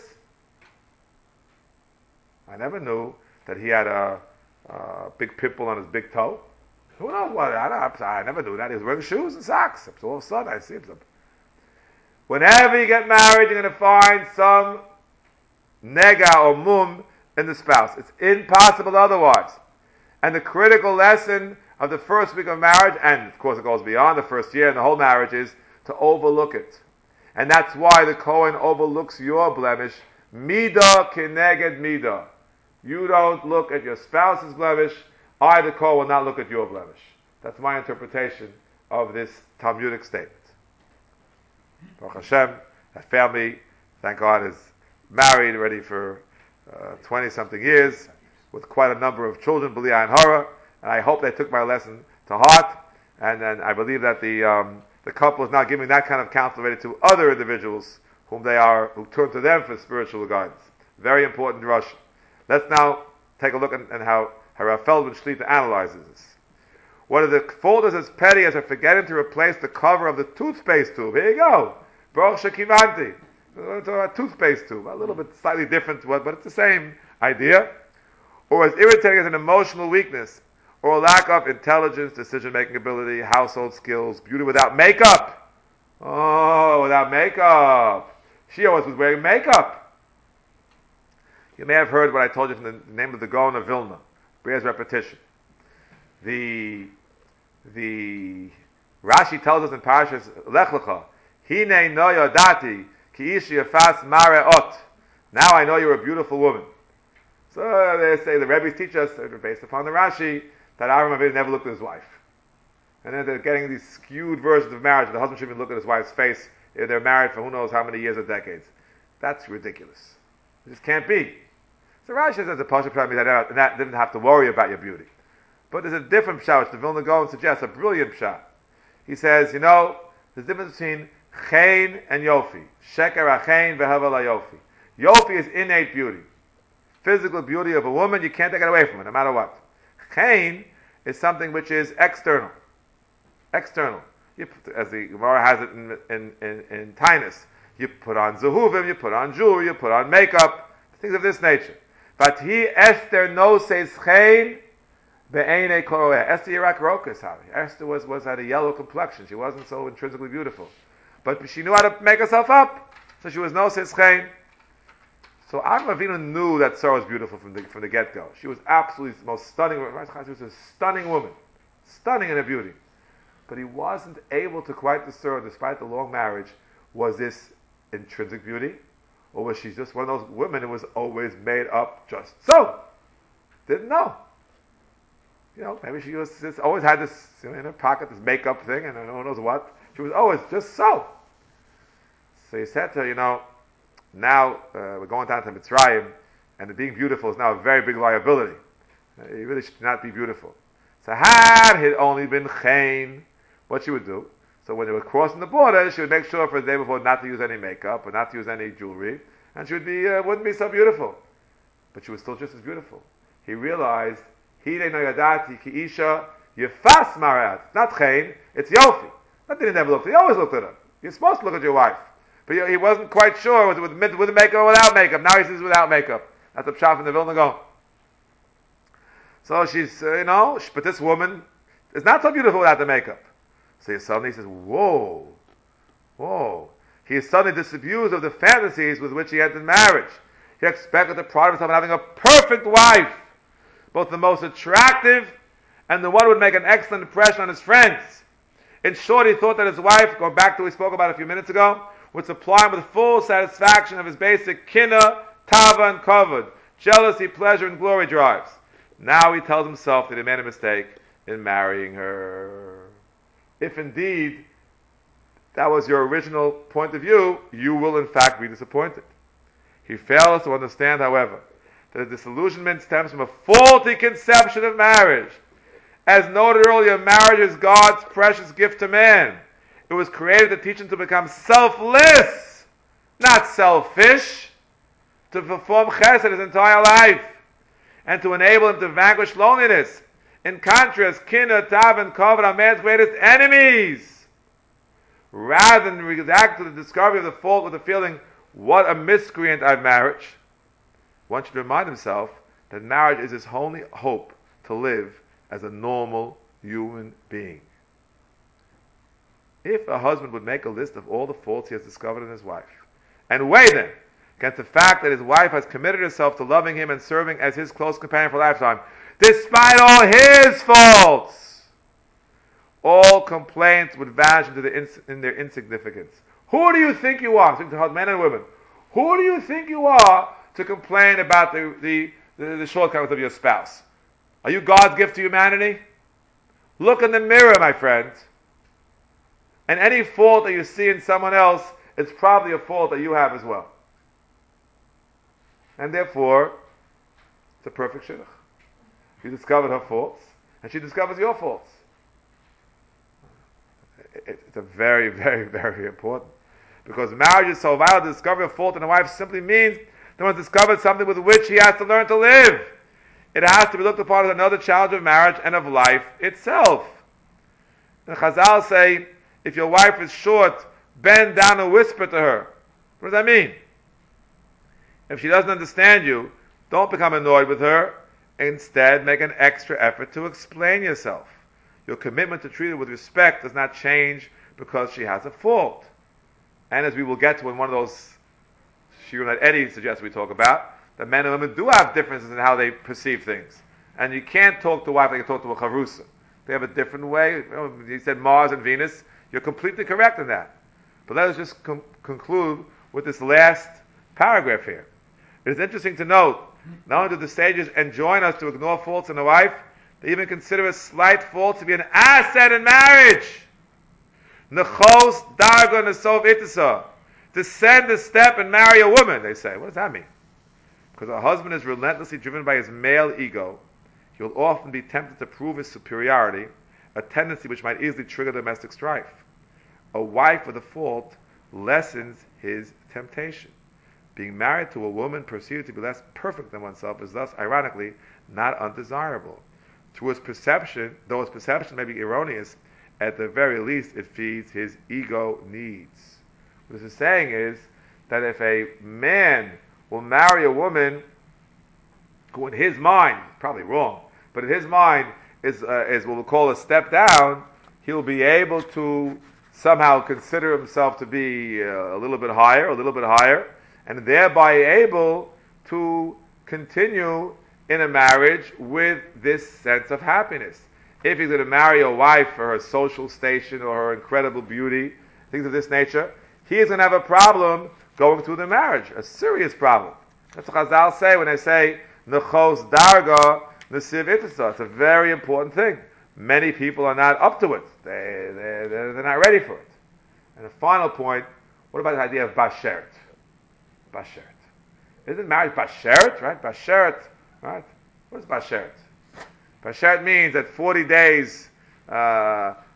I never knew that he had a big pimple on his big toe. Who knows what? I never knew that. He was wearing shoes and socks. So all of a sudden, I see him. Whenever you get married, you're going to find some nega or mum in the spouse. It's impossible otherwise. And the critical lesson of the first week of marriage, and of course it goes beyond the first year and the whole marriage, is to overlook it. And that's why the Kohen overlooks your blemish. Midah keneged midah. You don't look at your spouse's blemish. I, the Kohen, will not look at your blemish. That's my interpretation of this Talmudic statement. Baruch Hashem, that family, thank God, is married already for 20-something years, with quite a number of children, B'li Ayin Hara, and I hope they took my lesson to heart, and then I believe that the couple is now giving that kind of counsel already to other individuals who turn to them for spiritual guidance. Very important drush. Let's now take a look at how Rav Feldman Shlita analyzes this. One of the fault is as petty as forgetting to replace the cover of the toothpaste tube. Here you go. Baruch shekivanti. It's a toothpaste tube. A little bit slightly different, but it's the same idea. Or as irritating as an emotional weakness, or a lack of intelligence, decision-making ability, household skills, beauty without makeup. Oh, without makeup. She always was wearing makeup. You may have heard what I told you from the name of the Gaon of Vilna. Bears repetition. The Rashi tells us in Parashas Lech Lecha, Hine no yodati ki ish yafas mareot. Now I know you're a beautiful woman. So they say the rabbis teach us, based upon the Rashi, that Avraham Avinu never looked at his wife. And then they're getting these skewed versions of marriage. The husband shouldn't even look at his wife's face if they're married for who knows how many years or decades. That's ridiculous. It just can't be. So Rashi says a Pasha Prat that didn't have to worry about your beauty. But there's a different pshat which the Vilna Gaon suggests, a brilliant pshat. He says, there's a difference between chen and yofi. Sheker achen v'hava la yofi. Yofi is innate beauty. Physical beauty of a woman, you can't take it away from her, no matter what. Chen is something which is external. External. As the Gemara has it in Tainus. You put on zehuvim, you put on jewelry, you put on makeup, things of this nature. But he, Esther, no says chen, be'ene koroeh. Esther Yirak Rokas, Esther was had a yellow complexion. She wasn't so intrinsically beautiful. But she knew how to make herself up. So she was no says chen. So Avraham Avinu knew that Sarah was beautiful from the get-go. She was absolutely the most stunning woman. She was a stunning woman. Stunning in her beauty. But he wasn't able to quite discern, despite the long marriage, was this intrinsic beauty? Or was she just one of those women who was always made up just so? Didn't know. Maybe she was just always had this in her pocket, this makeup thing, and no one knows what. She was always just so. So he said to her, now we're going down to Mitzrayim, and being beautiful is now a very big liability. You really should not be beautiful. So had it only been chen, what she would do? So when they were crossing the border, she would make sure for the day before not to use any makeup or not to use any jewelry, and she would be wouldn't be so beautiful, but she was still just as beautiful. He realized Hine no yadati ki isha yefas marat, not chen, it's yofi. Not that he never looked. He always looked at her. You're supposed to look at your wife, but he wasn't quite sure was it with makeup or without makeup. Now he says without makeup. That's a pshat from the Vilna Gaon. So she's but this woman is not so beautiful without the makeup. So he suddenly says, whoa. He is suddenly disabused of the fantasies with which he entered marriage. He expected the pride of himself in having a perfect wife, both the most attractive and the one who would make an excellent impression on his friends. In short, he thought that his wife, going back to what we spoke about a few minutes ago, would supply him with full satisfaction of his basic kinna, tava, and kavod, jealousy, pleasure, and glory drives. Now he tells himself that he made a mistake in marrying her. If indeed that was your original point of view, you will in fact be disappointed. He fails to understand, however, that a disillusionment stems from a faulty conception of marriage. As noted earlier, marriage is God's precious gift to man. It was created to teach him to become selfless, not selfish, to perform chesed his entire life, and to enable him to vanquish loneliness. In contrast, kinna, tav, and kavod are man's greatest enemies. Rather than react to the discovery of the fault with the feeling, what a miscreant I've married, one should remind himself that marriage is his only hope to live as a normal human being. If a husband would make a list of all the faults he has discovered in his wife, and weigh them against the fact that his wife has committed herself to loving him and serving as his close companion for a lifetime, despite all his faults, all complaints would vanish in their insignificance. Who do you think you are? I'm speaking to men and women. Who do you think you are to complain about the shortcomings of your spouse? Are you God's gift to humanity? Look in the mirror, my friend. And any fault that you see in someone else is probably a fault that you have as well. And therefore, it's a perfect shidduch. You discovered her faults, and she discovers your faults. It's a very, very, very important. Because marriage is so vital, the discovery of fault in a wife simply means that one has discovered something with which he has to learn to live. It has to be looked upon as another challenge of marriage and of life itself. And Chazal say, if your wife is short, bend down and whisper to her. What does that mean? If she doesn't understand you, don't become annoyed with her. Instead, make an extra effort to explain yourself. Your commitment to treat her with respect does not change because she has a fault. And as we will get to in one of those shiurim that Eddie suggests we talk about, that men and women do have differences in how they perceive things. And you can't talk to a wife like you talk to a charusa. They have a different way. He said Mars and Venus. You're completely correct in that. But let us just conclude with this last paragraph here. It is interesting to note, not only do the sages enjoin us to ignore faults in a wife, they even consider a slight fault to be an asset in marriage. Nechos darga nesov itisa. Descend a step and marry a woman, they say. What does that mean? Because a husband is relentlessly driven by his male ego. He will often be tempted to prove his superiority, a tendency which might easily trigger domestic strife. A wife with a fault lessens his temptation. Being married to a woman perceived to be less perfect than oneself is thus, ironically, not undesirable. To his perception, though his perception may be erroneous, at the very least it feeds his ego needs. What this is saying is that if a man will marry a woman who in his mind, probably wrong, but in his mind is what we'll call a step down, he'll be able to somehow consider himself to be a little bit higher, and thereby able to continue in a marriage with this sense of happiness. If he's going to marry a wife for her social station or her incredible beauty, things of this nature, he is going to have a problem going through the marriage, a serious problem. That's what Chazal say when they say, Nechos darga nesiv itisa. It's a very important thing. Many people are not up to it. They're not ready for it. And the final point, what about the idea of bashert? Bashert. Isn't marriage bashert, right? Bashert, right? What is bashert? Bashert means that 40 days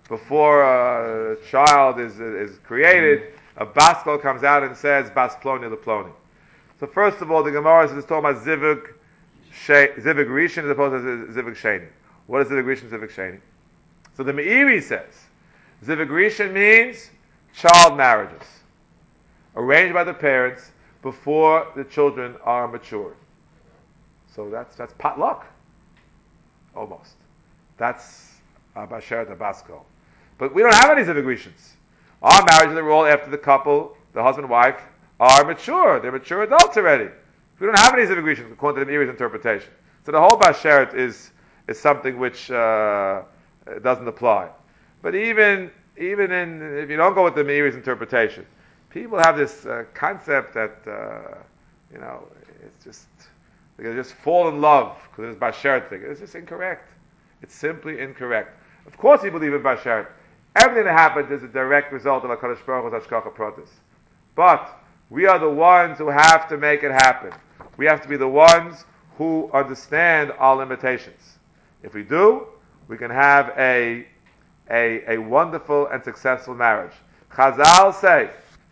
before a child is created, a baskol comes out and says bas ploni leploni. So first of all, the Gemara is talking about zivug rishon as opposed to zivug sheni. What is zivug rishon, zivug sheni? So the Meiri says zivug rishon means child marriages arranged by the parents before the children are mature. So that's potluck, almost. That's Basheret Abasko. But we don't have any zivug rishons. Our marriages are all after the couple, the husband and wife, are mature. They're mature adults already. We don't have any zivug rishons according to the Meiri's interpretation. So the whole Basheret is something which doesn't apply. But even in, if you don't go with the Meiri's interpretation, people have this concept that it's just they're going to just fall in love because it's Basheret thing. It's just incorrect. It's simply incorrect. Of course, you believe in Basheret. Everything that happens is a direct result of HaKadosh Baruch Hu's Hashgacha Pratis. But we are the ones who have to make it happen. We have to be the ones who understand our limitations. If we do, we can have a wonderful and successful marriage. Chazal say,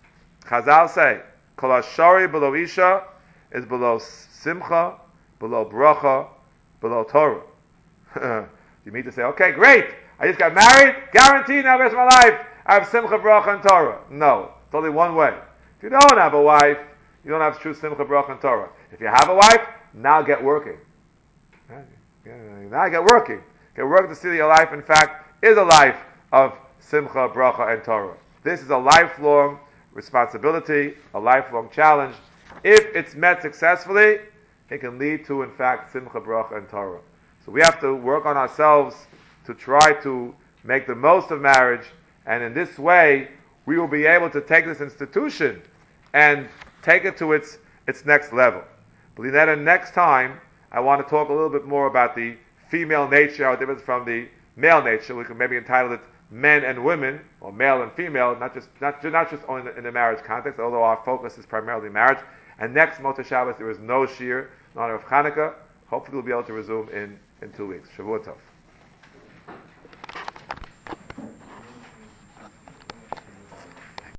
Kol hashari below Isha is below Simcha, below Bracha, below Torah. You mean to say, okay, great, I just got married, guaranteed now the rest of my life, I have Simcha, Bracha, and Torah. No, it's only one way. If you don't have a wife, you don't have true Simcha, Bracha, and Torah. If you have a wife, now get working. Now get working. Get working to see that your life, in fact, is a life of Simcha, Bracha, and Torah. This is a lifelong responsibility, a lifelong challenge. If it's met successfully, it can lead to, in fact, Simcha, Bracha, and Torah. So we have to work on ourselves to try to make the most of marriage, and in this way, we will be able to take this institution and take it to its next level. But then next time, I want to talk a little bit more about the female nature, how it differs from the male nature. We can maybe entitle it men and women, or male and female, not just only in the marriage context, although our focus is primarily marriage. And next Motzei Shabbos, there is no shir in honor of Chanukah. Hopefully we'll be able to resume in 2 weeks. Shavua Tov.